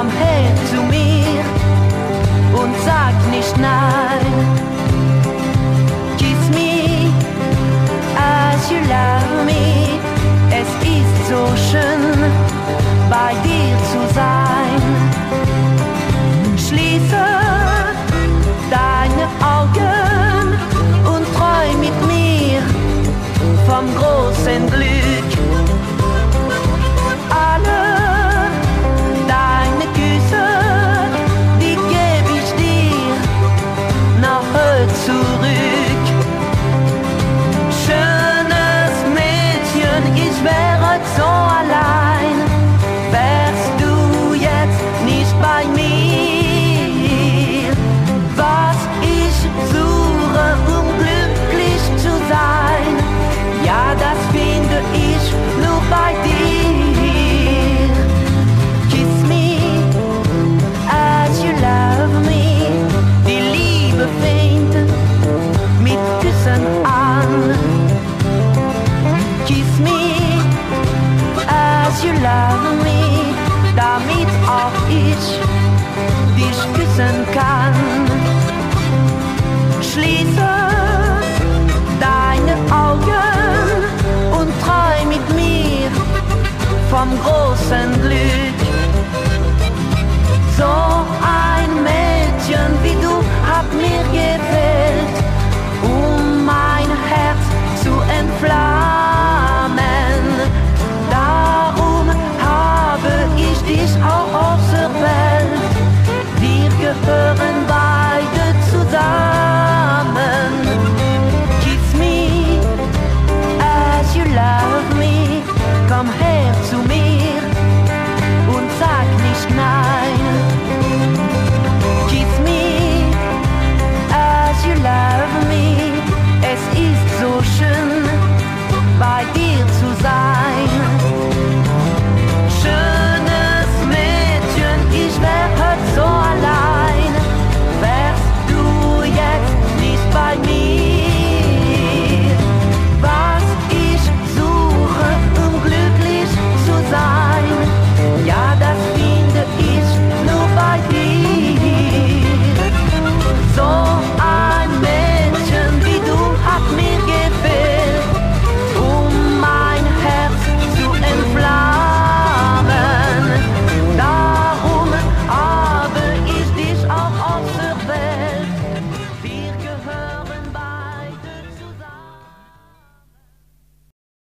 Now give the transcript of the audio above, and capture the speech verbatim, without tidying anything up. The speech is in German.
komm her zu mir und sag nicht nein. Kiss me as you love me. Es ist so schön, bei dir zu sein. Schließe deine Augen und träum mit mir vom großen Glück. Alle deine Küsse, die geb ich dir nach heute zurück. Schönes Mädchen, ich wäre so allein, wärst du jetzt nicht bei mir. Was ich suche, um glücklich zu sein, ja, das finde ich nur bei dir. Kiss me as you love me. Die Liebe fängt mit Küssen an. Kiss me as you love me, damit auch ich dich küssen kann. Schließe deine Augen und träum mit mir vom großen Glück.